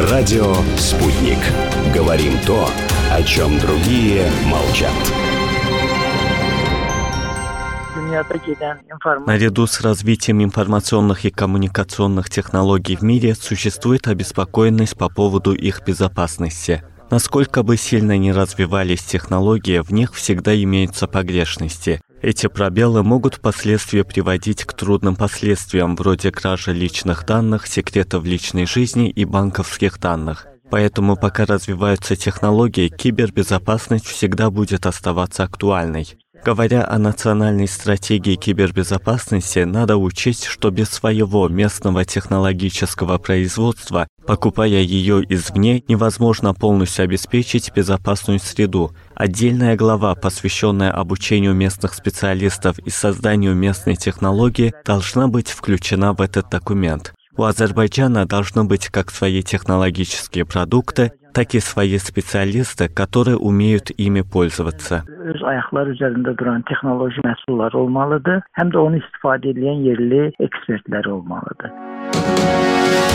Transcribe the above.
Радио «Спутник». Говорим то, о чем другие молчат. Наряду с развитием информационных и коммуникационных технологий в мире существует обеспокоенность по поводу их безопасности. Насколько бы сильно ни развивались технологии, в них всегда имеются погрешности. Эти пробелы могут впоследствии приводить к трудным последствиям, вроде кражи личных данных, секретов личной жизни и банковских данных. Поэтому, пока развиваются технологии, кибербезопасность всегда будет оставаться актуальной. Говоря о национальной стратегии кибербезопасности, надо учесть, что без своего местного технологического производства, покупая ее извне, невозможно полностью обеспечить безопасную среду. Отдельная глава, посвященная обучению местных специалистов и созданию местной технологии, должна быть включена в этот документ. У Азербайджана должны быть как свои технологические продукты, так и свои специалисты, которые умеют ими пользоваться. Öz ayaqları üzərində duran texnoloji məhsulları olmalıdır, həm də onu istifadə edən yerli ekspertlər olmalıdır.